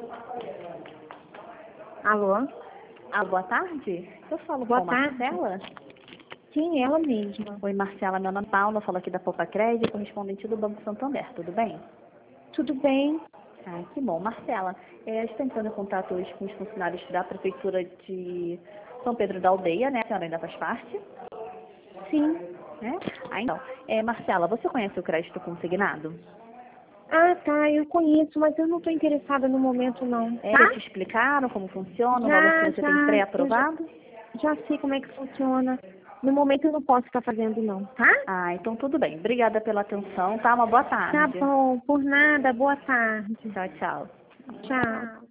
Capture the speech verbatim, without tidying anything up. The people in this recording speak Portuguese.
Alô? Ah, boa tarde. Eu falo Boa com tarde. Marcela. Sim, ela mesma. Oi, Marcela. Meu nome é Paula. Falo aqui da Poupa Crédito, correspondente do Banco Santander. Tudo bem? Tudo bem? Ah, que bom. Marcela, é, a gente está entrando em contato hoje com os funcionários da Prefeitura de São Pedro da Aldeia, né? A senhora ainda faz parte? Sim. Né? Ah, então. É, Marcela, você conhece o crédito consignado? Ah, tá, eu conheço, mas eu não estou interessada no momento, não. É, já Tá? te explicaram como funciona, o valor que Já, você tem já, eu já, pré-aprovado? já sei como é que funciona. No momento eu não posso estar fazendo, não, tá? Ah, então tudo bem. Obrigada pela atenção, tá? Uma boa Tá tarde. bom, por nada, boa tarde. Tchau, tchau. Tchau.